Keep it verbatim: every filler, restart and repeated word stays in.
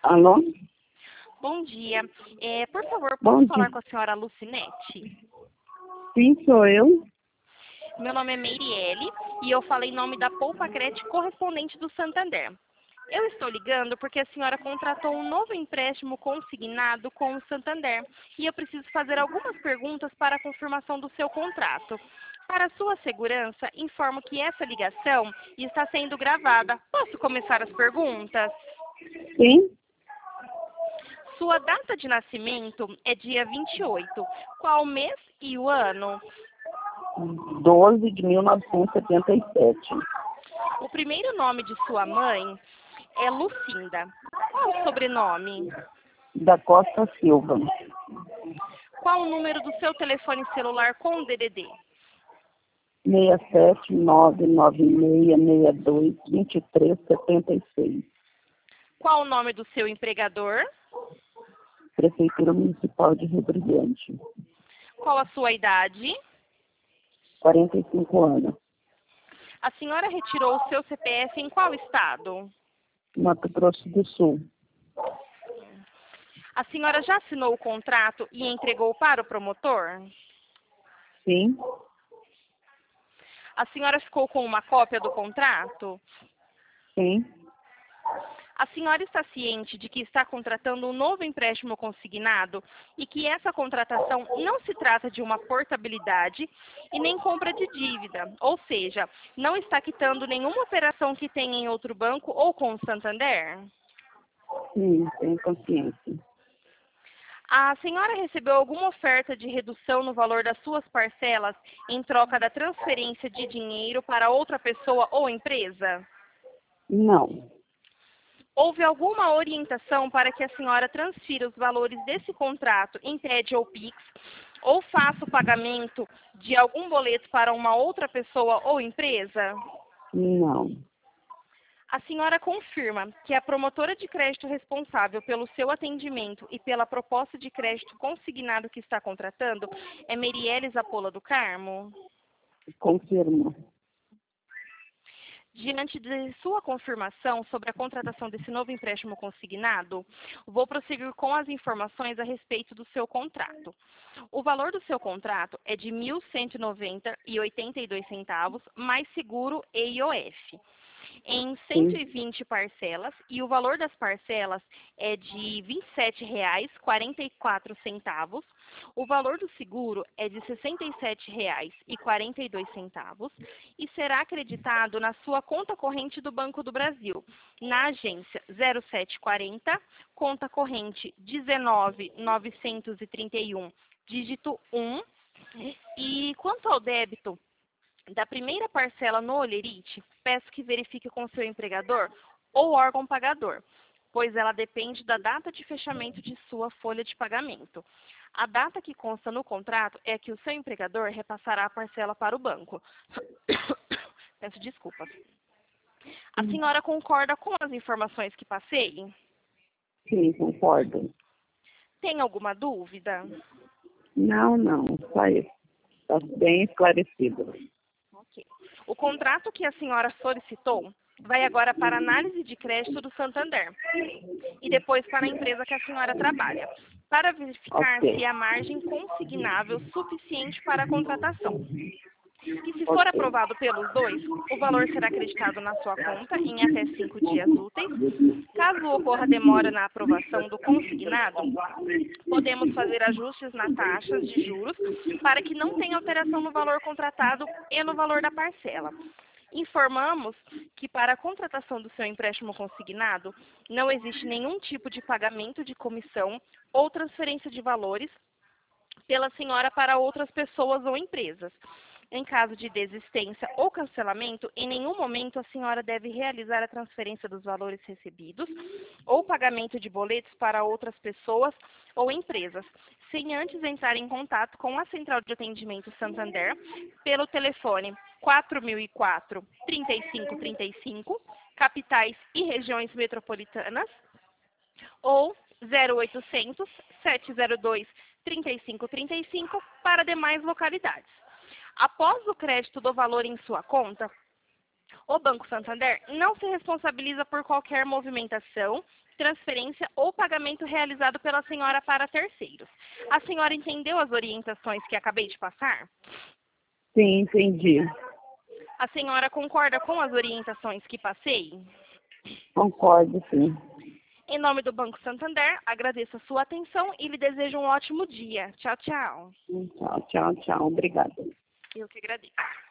Alô? Bom dia. É, por favor, Bom posso dia. falar com a senhora Lucinete? Sim, sou eu. Meu nome é Meiriele e eu falo em nome da Poupa Crédito correspondente do Santander. Eu estou ligando porque a senhora contratou um novo empréstimo consignado com o Santander e eu preciso fazer algumas perguntas para a confirmação do seu contrato. Para sua segurança, informo que essa ligação está sendo gravada. Posso começar as perguntas? Sim, Sua data de nascimento é dia vinte e oito. Qual mês e o ano? doze de mil novecentos e setenta e sete. O primeiro nome de sua mãe é Lucinda. Qual o sobrenome? Da Costa Silva. Qual o número do seu telefone celular com D D D? seis sete nove nove seis seis dois dois três sete seis. Qual o nome do seu empregador? Prefeitura Municipal de Rio Brilhante. Qual a sua idade? quarenta e cinco anos. A senhora retirou o seu C P F em qual estado? Mato Grosso do Sul. A senhora já assinou o contrato e entregou para o promotor? Sim, A senhora ficou com uma cópia do contrato? sim. A senhora está ciente de que está contratando um novo empréstimo consignado e que essa contratação não se trata de uma portabilidade e nem compra de dívida, ou seja, não está quitando nenhuma operação que tenha em outro banco ou com o Santander? Sim, tenho consciência. A senhora recebeu alguma oferta de redução no valor das suas parcelas em troca da transferência de dinheiro para outra pessoa ou empresa? Não, Houve alguma orientação para que a senhora transfira os valores desse contrato em T E D ou Pix, ou faça o pagamento de algum boleto para uma outra pessoa ou empresa? não. A senhora confirma que a promotora de crédito responsável pelo seu atendimento e pela proposta de crédito consignado que está contratando é Meirelles Apola do Carmo? Confirmo. Diante de sua confirmação sobre a contratação desse novo empréstimo consignado, vou prosseguir com as informações a respeito do seu contrato. O valor do seu contrato é de mil cento e noventa reais e oitenta e dois centavos, mais seguro e I O F, em cento e vinte parcelas, e o valor das parcelas é de vinte e sete reais e quarenta e quatro centavos. O valor do seguro é de sessenta e sete reais e quarenta e dois centavos e será acreditado na sua conta corrente do Banco do Brasil, na agência zero sete quarenta, conta corrente dezenove mil novecentos e trinta e um, dígito um. E quanto ao débito da primeira parcela no Olerite, peço que verifique com seu empregador ou órgão pagador, pois ela depende da data de fechamento de sua folha de pagamento. A data que consta no contrato é que o seu empregador repassará a parcela para o banco. Peço desculpas. A senhora concorda com as informações que passei? Sim, concordo. Tem alguma dúvida? Não, não, só isso. Está bem esclarecido. Ok. O contrato que a senhora solicitou vai agora para a análise de crédito do Santander e depois para a empresa que a senhora trabalha, para verificar Ok. se há margem consignável suficiente para a contratação. E se for Ok. aprovado pelos dois, o valor será acreditado na sua conta em até cinco dias úteis. Caso ocorra demora na aprovação do consignado, podemos fazer ajustes nas taxas de juros para que não tenha alteração no valor contratado e no valor da parcela. Informamos que para a contratação do seu empréstimo consignado, não existe nenhum tipo de pagamento de comissão ou transferência de valores pela senhora para outras pessoas ou empresas. Em caso de desistência ou cancelamento, em nenhum momento a senhora deve realizar a transferência dos valores recebidos ou pagamento de boletos para outras pessoas ou empresas, sem antes entrar em contato com a Central de Atendimento Santander pelo telefone quatro mil e quatro, trinta e cinco trinta e cinco, capitais e regiões metropolitanas, ou zero oitocentos, sete zero dois, trinta e cinco trinta e cinco para demais localidades. Após o crédito do valor em sua conta, o Banco Santander não se responsabiliza por qualquer movimentação transferência ou pagamento realizado pela senhora para terceiros. A senhora entendeu as orientações que acabei de passar? Sim, entendi. A senhora concorda com as orientações que passei? Concordo, sim. Em nome do Banco Santander, agradeço a sua atenção e lhe desejo um ótimo dia. Tchau, tchau. Tchau, tchau, tchau. Obrigada. Eu que agradeço.